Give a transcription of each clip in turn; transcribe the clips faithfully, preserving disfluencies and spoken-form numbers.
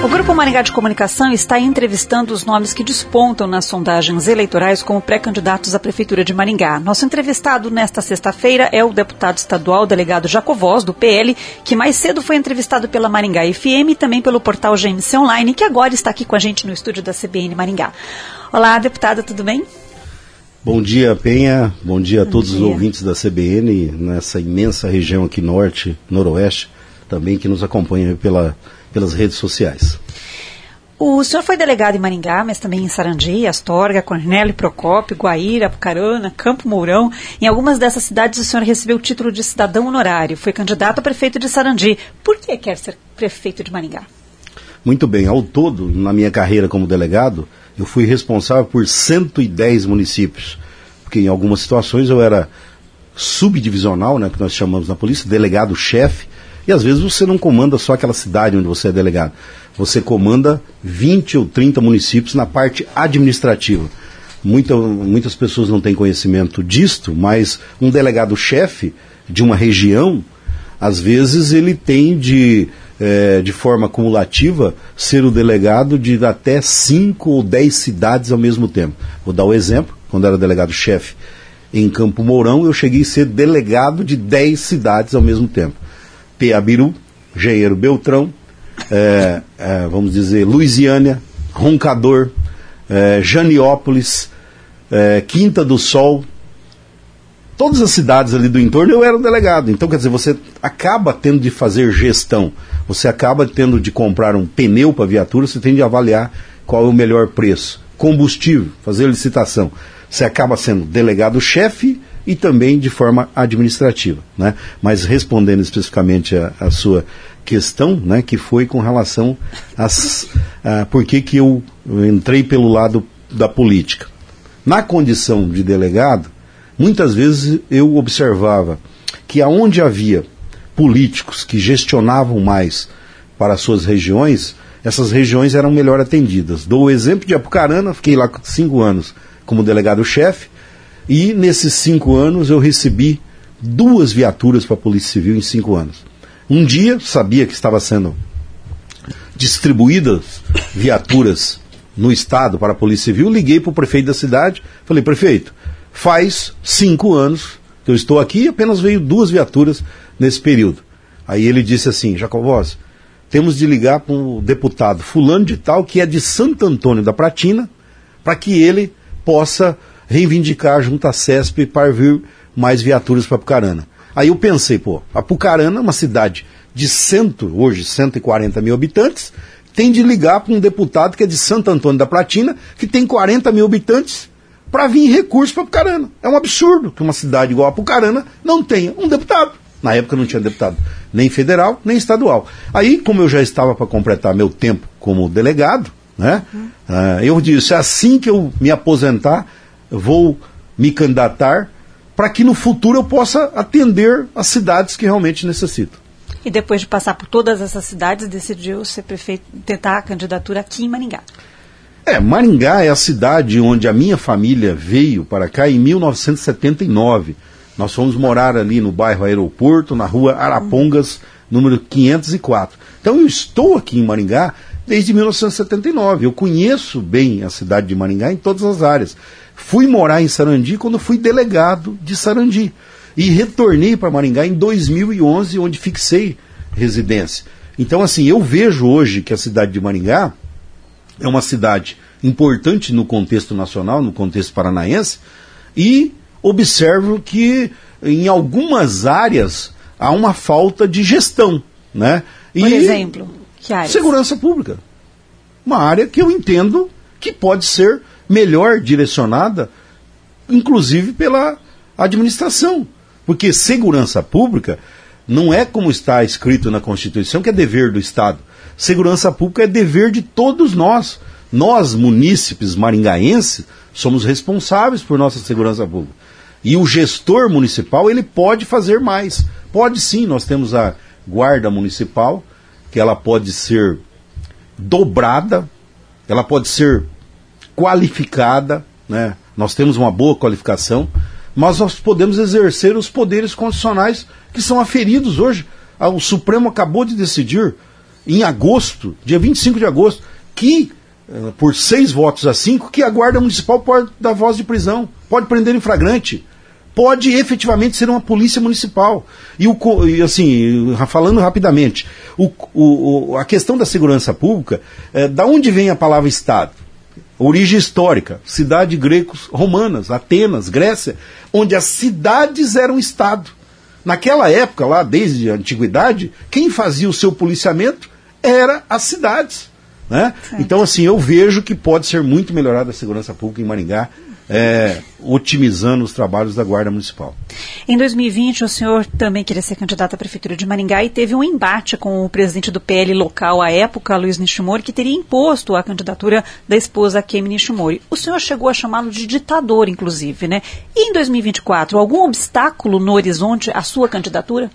O Grupo Maringá de Comunicação está entrevistando os nomes que despontam nas sondagens eleitorais como pré-candidatos à Prefeitura de Maringá. Nosso entrevistado nesta sexta-feira é o deputado estadual delegado Jacovós, do P L, que mais cedo foi entrevistado pela Maringá F M e também pelo portal G M C Online, que agora está aqui com a gente no estúdio da C B N Maringá. Olá, deputada, tudo bem? Bom dia, Penha. Bom dia a Bom todos dia. os ouvintes da C B N, nessa imensa região aqui norte, noroeste, também que nos acompanham pela, pelas redes sociais. O senhor foi delegado em Maringá, mas também em Sarandi, Astorga, Cornélio Procópio, Guaíra, Apucarana, Campo Mourão. Em algumas dessas cidades o senhor recebeu o título de cidadão honorário. Foi candidato a prefeito de Sarandi. Por que quer ser prefeito de Maringá? Muito bem, ao todo, na minha carreira como delegado, eu fui responsável por cento e dez municípios, porque em algumas situações eu era subdivisional, né, que nós chamamos na polícia, delegado-chefe, e às vezes você não comanda só aquela cidade onde você é delegado, você comanda vinte ou trinta municípios na parte administrativa. Muita, muitas pessoas não têm conhecimento disto, mas um delegado-chefe de uma região, às vezes ele tem de... É, de forma cumulativa, ser o delegado de até cinco ou dez cidades ao mesmo tempo. Vou dar o exemplo, quando era delegado-chefe em Campo Mourão, eu cheguei a ser delegado de dez cidades ao mesmo tempo. Piabiru, Engenheiro Beltrão, é, é, vamos dizer, Luisiânia, Roncador, é, Janiópolis, é, Quinta do Sol, todas as cidades ali do entorno eu era um delegado. Então, quer dizer, você acaba tendo de fazer gestão, você acaba tendo de comprar um pneu para a viatura, você tem de avaliar qual é o melhor preço. Combustível, fazer licitação. Você acaba sendo delegado-chefe e também de forma administrativa, né? Mas respondendo especificamente a, a sua questão, né, que foi com relação a, a por que que eu entrei pelo lado da política. Na condição de delegado, muitas vezes eu observava que aonde havia políticos que gestionavam mais para as suas regiões, essas regiões eram melhor atendidas. Dou o exemplo de Apucarana, fiquei lá cinco anos como delegado-chefe, e nesses cinco anos eu recebi duas viaturas para a Polícia Civil em cinco anos. Um dia, sabia que estava sendo distribuídas viaturas no estado para a Polícia Civil, liguei para o prefeito da cidade, falei, prefeito, faz cinco anos que eu estou aqui e apenas veio duas viaturas nesse período. Aí ele disse assim, Jacovós, temos de ligar para o deputado fulano de tal, que é de Santo Antônio da Pratina, para que ele possa reivindicar junto à CESP para vir mais viaturas para Apucarana. Aí eu pensei, pô, Apucarana é uma cidade de cento, hoje cento e quarenta mil habitantes, tem de ligar para um deputado que é de Santo Antônio da Pratina, que tem quarenta mil habitantes, para vir recurso para Apucarana. É um absurdo que uma cidade igual a Apucarana não tenha um deputado. Na época não tinha deputado nem federal, nem estadual. Aí, como eu já estava para completar meu tempo como delegado, né, uhum. uh, eu disse, assim que eu me aposentar, eu vou me candidatar para que no futuro eu possa atender as cidades que realmente necessitam. E depois de passar por todas essas cidades, decidiu ser prefeito, tentar a candidatura aqui em Maringá. É, Maringá é a cidade onde a minha família veio para cá em mil novecentos e setenta e nove. Nós fomos morar ali no bairro Aeroporto, na rua Arapongas, número quinhentos e quatro. Então eu estou aqui em Maringá desde mil novecentos e setenta e nove. Eu conheço bem a cidade de Maringá em todas as áreas. Fui morar em Sarandi quando fui delegado de Sarandi. E retornei para Maringá em dois mil e onze, onde fixei residência. Então, assim, eu vejo hoje que a cidade de Maringá é uma cidade importante no contexto nacional, no contexto paranaense, e observo que em algumas áreas há uma falta de gestão, né? E por exemplo, que áreas? Segurança pública. Uma área que eu entendo que pode ser melhor direcionada, inclusive pela administração. Porque segurança pública não é como está escrito na Constituição, que é dever do Estado. Segurança pública é dever de todos nós. Nós, munícipes maringaenses, somos responsáveis por nossa segurança pública. E o gestor municipal, ele pode fazer mais. Pode sim, nós temos a guarda municipal, que ela pode ser dobrada, ela pode ser qualificada, né? Nós temos uma boa qualificação, mas nós podemos exercer os poderes constitucionais que são aferidos hoje. O Supremo acabou de decidir em agosto, dia vinte e cinco de agosto, que, uh, por seis votos a cinco, que a Guarda Municipal pode dar voz de prisão, pode prender em flagrante, pode efetivamente ser uma polícia municipal. E, o, e assim, falando rapidamente, o, o, a questão da segurança pública, é, da onde vem a palavra Estado? Origem histórica, cidade greco-romanas, Atenas, Grécia, onde as cidades eram Estado. Naquela época, lá desde a antiguidade, quem fazia o seu policiamento era as cidades. Né? Então, assim, eu vejo que pode ser muito melhorada a segurança pública em Maringá, é, otimizando os trabalhos da Guarda Municipal. Em dois mil e vinte, o senhor também queria ser candidato à Prefeitura de Maringá e teve um embate com o presidente do P L local à época, Luiz Nishimori, que teria imposto a candidatura da esposa Kemi Nishimori. O senhor chegou a chamá-lo de ditador, inclusive, né? E em dois mil e vinte e quatro, algum obstáculo no horizonte à sua candidatura?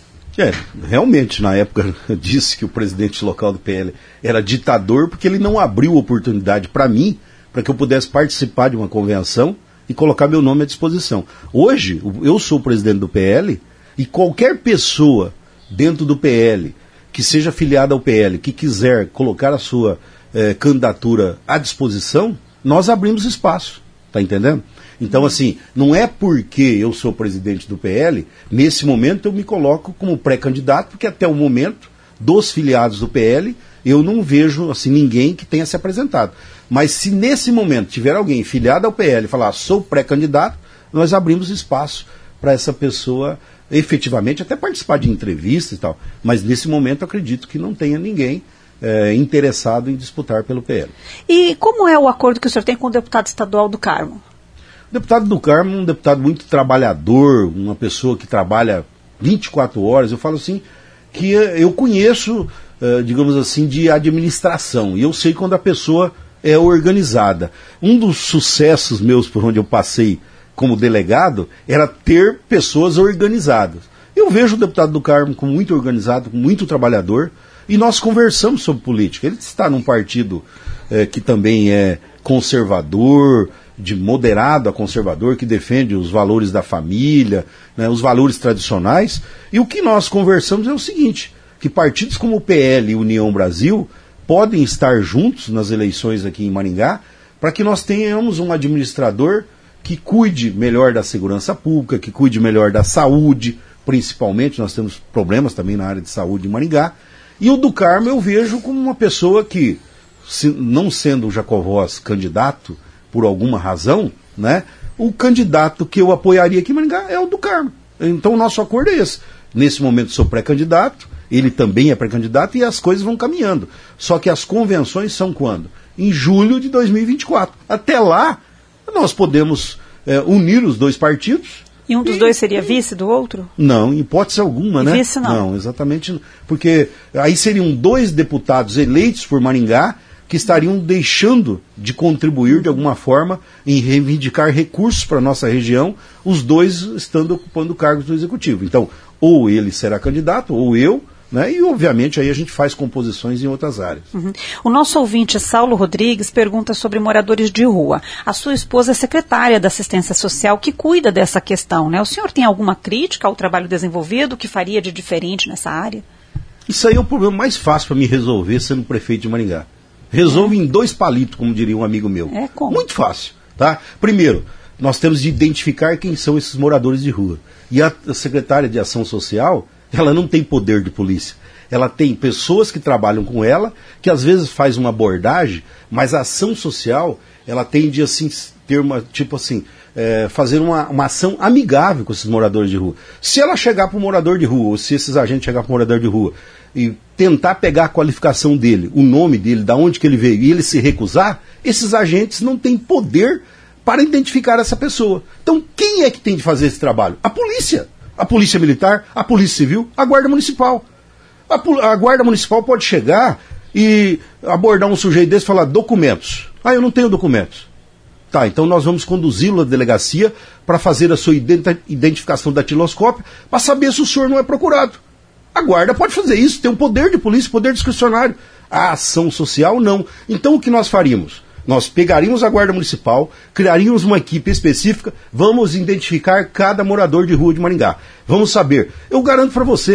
É, realmente, na época, eu disse que o presidente local do P L era ditador porque ele não abriu oportunidade para mim, para que eu pudesse participar de uma convenção e colocar meu nome à disposição. Hoje, eu sou o presidente do P L e qualquer pessoa dentro do P L, que seja filiada ao P L, que quiser colocar a sua eh, candidatura à disposição, nós abrimos espaço, tá entendendo? Então, assim, não é porque eu sou presidente do P L, nesse momento eu me coloco como pré-candidato, porque até o momento, dos filiados do P L, eu não vejo assim, ninguém que tenha se apresentado. Mas se nesse momento tiver alguém filiado ao P L e falar, sou pré-candidato, nós abrimos espaço para essa pessoa efetivamente até participar de entrevistas e tal. Mas nesse momento eu acredito que não tenha ninguém é, interessado em disputar pelo P L. E como é o acordo que o senhor tem com o deputado estadual do Carmo? O deputado do Carmo é um deputado muito trabalhador, uma pessoa que trabalha vinte e quatro horas. Eu falo assim, que eu conheço, uh, digamos assim, de administração. E eu sei quando a pessoa é organizada. Um dos sucessos meus por onde eu passei como delegado era ter pessoas organizadas. Eu vejo o deputado do Carmo como muito organizado, muito trabalhador, e nós conversamos sobre política. Ele está num partido eh, que também é conservador, de moderado a conservador, que defende os valores da família, né, os valores tradicionais. E o que nós conversamos é o seguinte, que partidos como o P L e União Brasil podem estar juntos nas eleições aqui em Maringá, para que nós tenhamos um administrador que cuide melhor da segurança pública, que cuide melhor da saúde, principalmente, nós temos problemas também na área de saúde em Maringá. E o do Carmo eu vejo como uma pessoa que, se, não sendo o Jacovós candidato, por alguma razão, né, o candidato que eu apoiaria aqui em Maringá é o do Carmo. Então o nosso acordo é esse. Nesse momento sou pré-candidato, ele também é pré-candidato e as coisas vão caminhando. Só que as convenções são quando? Em julho de dois mil e vinte e quatro. Até lá, nós podemos é, unir os dois partidos. E um dos e, dois seria vice do outro? Não, em hipótese alguma, e né? Vice não. Não, exatamente. Porque aí seriam dois deputados eleitos por Maringá que estariam deixando de contribuir de alguma forma em reivindicar recursos para a nossa região, os dois estando ocupando cargos do Executivo. Então, ou ele será candidato, ou eu, né? E obviamente aí a gente faz composições em outras áreas. Uhum. O nosso ouvinte Saulo Rodrigues pergunta sobre moradores de rua. A sua esposa é secretária da Assistência Social que cuida dessa questão, né? O senhor tem alguma crítica ao trabalho desenvolvido que faria de diferente nessa área? Isso aí é o problema mais fácil para me resolver sendo prefeito de Maringá. Resolve é. em dois palitos, como diria um amigo meu. É como? Muito fácil, tá? Primeiro, nós temos de identificar quem são esses moradores de rua. E a secretária de Ação Social, ela não tem poder de polícia. Ela tem pessoas que trabalham com ela, que às vezes faz uma abordagem, mas a ação social, ela tem de assim, ter uma, tipo assim, é, fazer uma, uma ação amigável com esses moradores de rua. Se ela chegar para o morador de rua, ou se esses agentes chegar para o morador de rua, e tentar pegar a qualificação dele, o nome dele, da onde que ele veio, e ele se recusar, esses agentes não têm poder para identificar essa pessoa. Então, quem é que tem de fazer esse trabalho? A polícia. A polícia militar, a polícia civil, a guarda municipal. A, a guarda municipal pode chegar e abordar um sujeito desse e falar, documentos. Ah, eu não tenho documentos. Tá, então nós vamos conduzi-lo à delegacia para fazer a sua identificação datiloscópio para saber se o senhor não é procurado. A guarda pode fazer isso, tem um poder de polícia, poder discricionário. A ação social, não. Então, o que nós faríamos? Nós pegaríamos a guarda municipal, criaríamos uma equipe específica, vamos identificar cada morador de rua de Maringá. Vamos saber. Eu garanto para você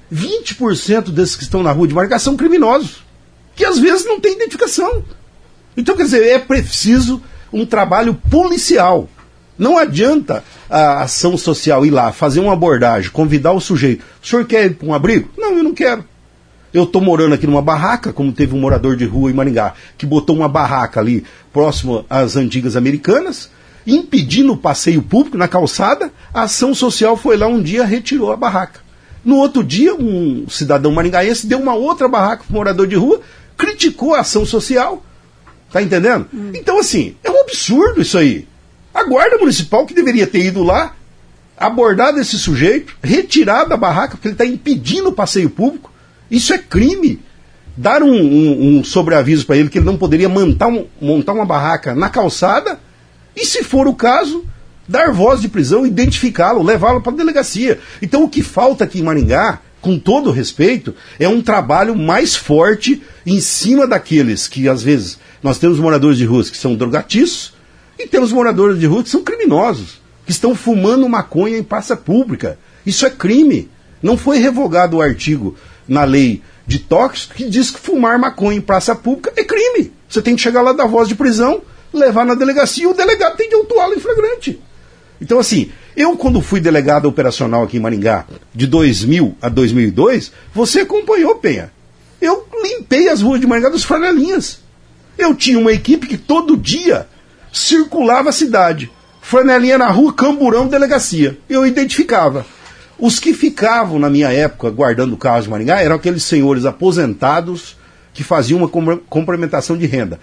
vinte por cento desses que estão na rua de Maringá são criminosos, que às vezes não tem identificação. Então, quer dizer, é preciso um trabalho policial. Não adianta a ação social ir lá, fazer uma abordagem, convidar o sujeito. O senhor quer ir para um abrigo? Não, eu não quero. Eu estou morando aqui numa barraca, como teve um morador de rua em Maringá, que botou uma barraca ali próximo às antigas Americanas, impedindo o passeio público na calçada. A ação social foi lá um dia, retirou a barraca. No outro dia, um cidadão maringaense deu uma outra barraca para o morador de rua, criticou a ação social. Tá entendendo? Hum. Então, assim, é um absurdo isso aí. A guarda municipal que deveria ter ido lá, abordado esse sujeito, retirado a barraca, porque ele está impedindo o passeio público. Isso é crime. Dar um, um, um sobreaviso para ele que ele não poderia montar, um, montar uma barraca na calçada e, se for o caso, dar voz de prisão, identificá-lo, levá-lo para a delegacia. Então o que falta aqui em Maringá, com todo respeito, é um trabalho mais forte em cima daqueles que, às vezes, nós temos moradores de ruas que são drogatiços e temos moradores de rua que são criminosos, que estão fumando maconha em praça pública. Isso é crime. Não foi revogado o artigo na lei de tóxicos que diz que fumar maconha em praça pública é crime. Você tem que chegar lá, dar voz de prisão, levar na delegacia e o delegado tem de autuá-lo em flagrante. Então, assim, eu quando fui delegado operacional aqui em Maringá, de dois mil a dois mil e dois, você acompanhou, Penha. Eu limpei as ruas de Maringá dos flanelinhas. Eu tinha uma equipe que todo dia circulava a cidade. Flanelinha na rua, camburão, delegacia. Eu identificava. Os que ficavam, na minha época, guardando o carro de Maringá, eram aqueles senhores aposentados que faziam uma complementação de renda.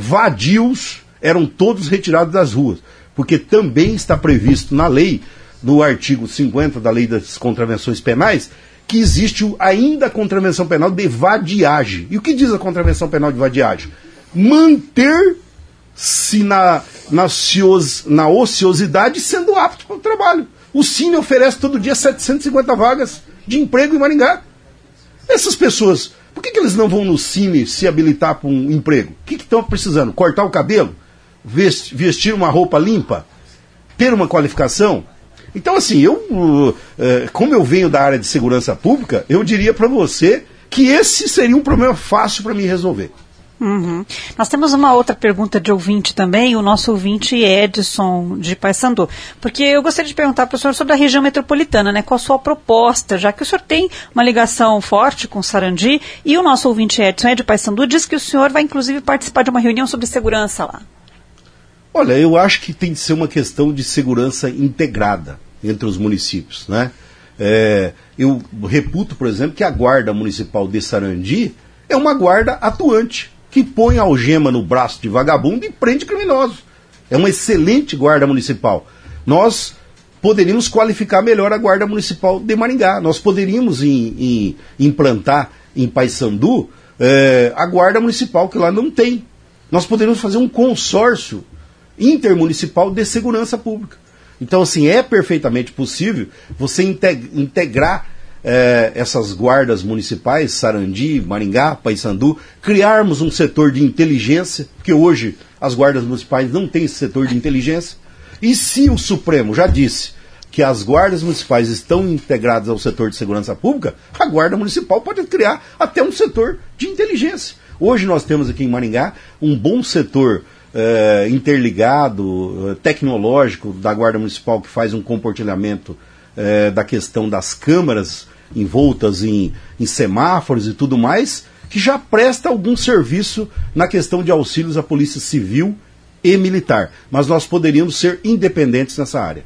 Vadios eram todos retirados das ruas, porque também está previsto na lei, no artigo cinquenta da Lei das Contravenções Penais, que existe ainda a contravenção penal de vadiagem. E o que diz a contravenção penal de vadiagem? Manter-se na, na, ocios, na ociosidade sendo apto para o trabalho. O Cine oferece todo dia setecentas e cinquenta vagas de emprego em Maringá. Essas pessoas, por que, que eles não vão no Cine se habilitar para um emprego? O que estão precisando? Cortar o cabelo? Vestir uma roupa limpa? Ter uma qualificação? Então, assim, eu, como eu venho da área de segurança pública, eu diria para você que esse seria um problema fácil para mim resolver. Uhum. Nós temos uma outra pergunta de ouvinte também, o nosso ouvinte Edson de Paysandu, porque eu gostaria de perguntar para o senhor sobre a região metropolitana, né? Qual a sua proposta, já que o senhor tem uma ligação forte com Sarandi, e o nosso ouvinte Edson é de Paysandu, diz que o senhor vai inclusive participar de uma reunião sobre segurança lá. Olha, eu acho que tem de ser uma questão de segurança integrada entre os municípios, né? É, eu reputo, por exemplo, que a guarda municipal de Sarandi é uma guarda atuante, que põe algema no braço de vagabundo e prende criminosos. É uma excelente guarda municipal. Nós poderíamos qualificar melhor a guarda municipal de Maringá. Nós poderíamos in, in, implantar em Paysandu eh, a guarda municipal, que lá não tem. Nós poderíamos fazer um consórcio intermunicipal de segurança pública. Então, assim, é perfeitamente possível você integrar É, essas guardas municipais, Sarandi, Maringá, Paysandu, criarmos um setor de inteligência, porque hoje as guardas municipais não têm esse setor de inteligência. E se o Supremo já disse que as guardas municipais estão integradas ao setor de segurança pública, a guarda municipal pode criar até um setor de inteligência. Hoje nós temos aqui em Maringá um bom setor é, interligado, tecnológico da guarda municipal, que faz um compartilhamento é, da questão das câmaras envoltas em, em semáforos e tudo mais, que já presta algum serviço na questão de auxílios à polícia civil e militar. Mas nós poderíamos ser independentes nessa área.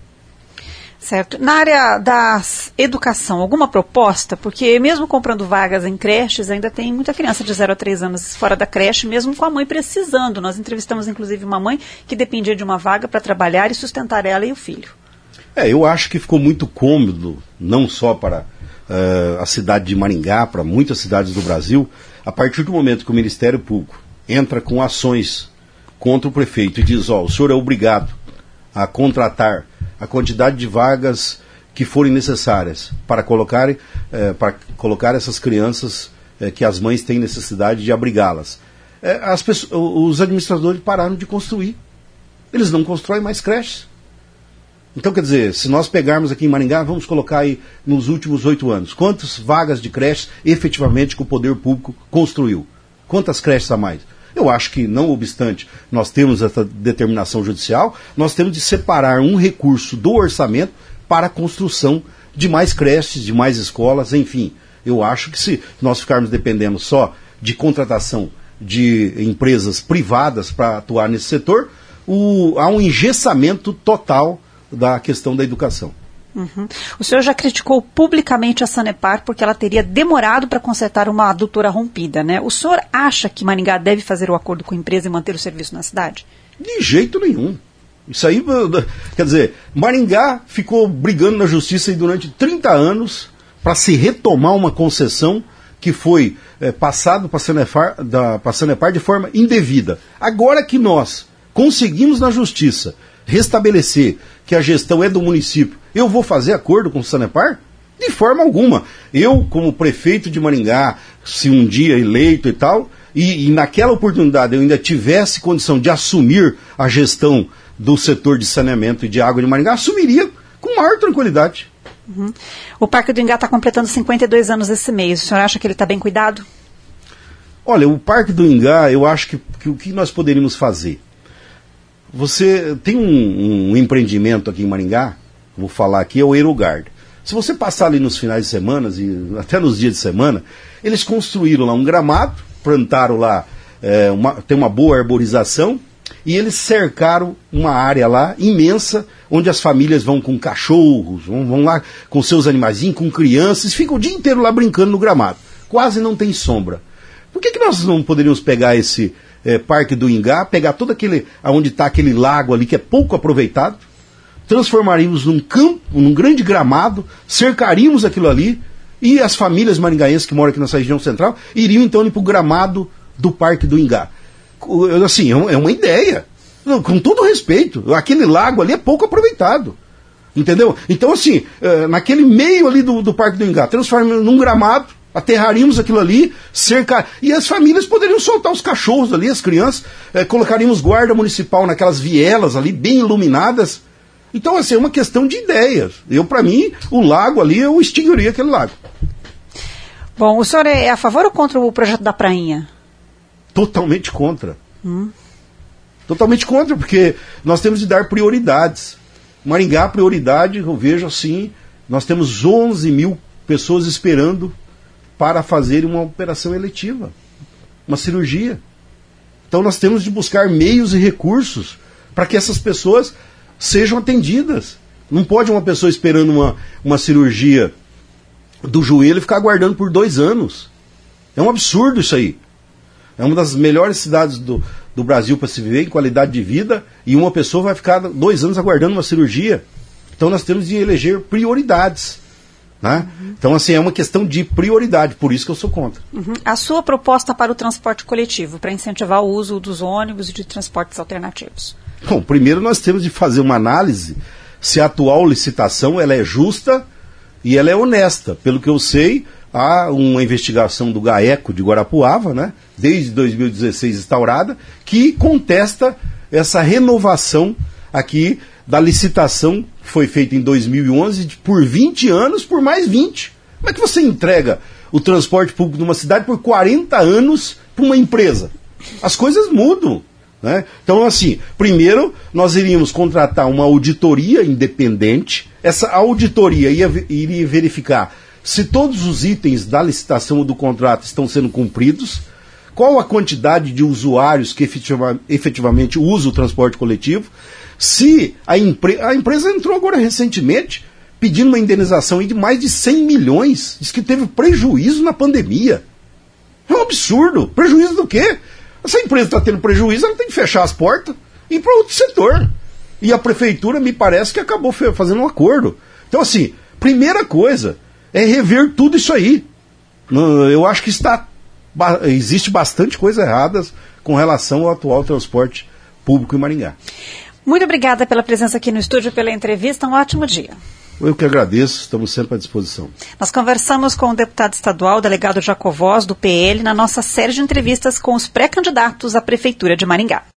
Certo. Na área da educação, alguma proposta? Porque mesmo comprando vagas em creches, ainda tem muita criança de zero a três anos fora da creche, mesmo com a mãe precisando. Nós entrevistamos, inclusive, uma mãe que dependia de uma vaga para trabalhar e sustentar ela e o filho. É, eu acho que ficou muito cômodo, não só para uh, a cidade de Maringá, para muitas cidades do Brasil, a partir do momento que o Ministério Público entra com ações contra o prefeito e diz, ó, o senhor é obrigado a contratar a quantidade de vagas que forem necessárias para colocar, eh, para colocar essas crianças eh, que as mães têm necessidade de abrigá-las. Eh, as pessoas, os administradores pararam de construir. Eles não constroem mais creches. Então, quer dizer, se nós pegarmos aqui em Maringá, vamos colocar aí nos últimos oito anos, quantas vagas de creches efetivamente que o poder público construiu? Quantas creches a mais? Eu acho que, não obstante nós temos essa determinação judicial, nós temos de separar um recurso do orçamento para a construção de mais creches, de mais escolas, enfim. Eu acho que se nós ficarmos dependendo só de contratação de empresas privadas para atuar nesse setor, o, há um engessamento total da questão da educação. Uhum. O senhor já criticou publicamente a Sanepar porque ela teria demorado para consertar uma adutora rompida, né? O senhor acha que Maringá deve fazer o acordo com a empresa e manter o serviço na cidade? De jeito nenhum. Isso aí, quer dizer, Maringá ficou brigando na justiça aí durante trinta anos para se retomar uma concessão que foi é, passado para a Sanepar, Sanepar de forma indevida. Agora que nós conseguimos na justiça restabelecer que a gestão é do município, eu vou fazer acordo com o Sanepar? De forma alguma. Eu, como prefeito de Maringá, se um dia eleito e tal, e, e naquela oportunidade eu ainda tivesse condição de assumir a gestão do setor de saneamento e de água de Maringá, assumiria com maior tranquilidade. Uhum. O Parque do Ingá está completando cinquenta e dois anos esse mês. O senhor acha que ele está bem cuidado? Olha, o Parque do Ingá, eu acho que, que o que nós poderíamos fazer? Você tem um, um empreendimento aqui em Maringá, vou falar aqui, é o Aerogard. Se você passar ali nos finais de semana, e até nos dias de semana, eles construíram lá um gramado, plantaram lá, é, uma, tem uma boa arborização, e eles cercaram uma área lá imensa, onde as famílias vão com cachorros, vão, vão lá com seus animaizinhos, com crianças, ficam o dia inteiro lá brincando no gramado. Quase não tem sombra. Por que, que nós não poderíamos pegar esse é, Parque do Ingá, pegar todo aquele, onde está aquele lago ali que é pouco aproveitado, transformaríamos num campo, num grande gramado, cercaríamos aquilo ali, e as famílias maringaenses que moram aqui nessa região central iriam então ir para o gramado do Parque do Ingá. Assim, é uma ideia, com todo respeito, aquele lago ali é pouco aproveitado, entendeu? Então assim, naquele meio ali do, do Parque do Ingá, transformamos num gramado, aterraríamos aquilo ali, cercar, e as famílias poderiam soltar os cachorros ali, as crianças, eh, colocaríamos guarda municipal naquelas vielas ali, bem iluminadas. Então assim, é uma questão de ideias. Eu, para mim, o lago ali, eu extinguiria aquele lago. Bom, o senhor é a favor ou contra o projeto da Prainha? Totalmente contra. Hum. Totalmente contra, porque nós temos de dar prioridades. Maringá, prioridade, eu vejo assim, nós temos onze mil pessoas esperando para fazer uma operação eletiva, uma cirurgia. Então nós temos de buscar meios e recursos para que essas pessoas sejam atendidas. Não pode uma pessoa esperando uma, uma cirurgia do joelho e ficar aguardando por dois anos. É um absurdo isso aí. É uma das melhores cidades do, do Brasil para se viver em qualidade de vida, e uma pessoa vai ficar dois anos aguardando uma cirurgia. Então nós temos de eleger prioridades. Né? Uhum. Então assim, é uma questão de prioridade, por isso que eu sou contra. Uhum. A sua proposta para o transporte coletivo, para incentivar o uso dos ônibus e de transportes alternativos? Bom, primeiro nós temos de fazer uma análise se a atual licitação ela é justa e ela é honesta. Pelo que eu sei, há uma investigação do GAECO de Guarapuava, né, desde dois mil e dezesseis instaurada, que contesta essa renovação aqui da licitação que foi feita em dois mil e onze por vinte anos, por mais vinte. Como é que você entrega o transporte público numa cidade por quarenta anos para uma empresa? As coisas mudam. Né? Então, assim, primeiro nós iríamos contratar uma auditoria independente. Essa auditoria ia, iria verificar se todos os itens da licitação ou do contrato estão sendo cumpridos, qual a quantidade de usuários que efetiva, efetivamente usam o transporte coletivo, se a, empre, a empresa entrou agora recentemente pedindo uma indenização de mais de cem milhões, diz que teve prejuízo na pandemia. É um absurdo. Prejuízo do quê? Essa empresa está tendo prejuízo, ela tem que fechar as portas e ir para outro setor. E a prefeitura, me parece que acabou fazendo um acordo. Então, assim, primeira coisa é rever tudo isso aí. Eu acho que está, existe bastante coisa errada com relação ao atual transporte público em Maringá. Muito obrigada pela presença aqui no estúdio, pela entrevista. Um ótimo dia. Eu que agradeço, estamos sempre à disposição. Nós conversamos com o deputado estadual, delegado Jacovós, do P L, na nossa série de entrevistas com os pré-candidatos à Prefeitura de Maringá.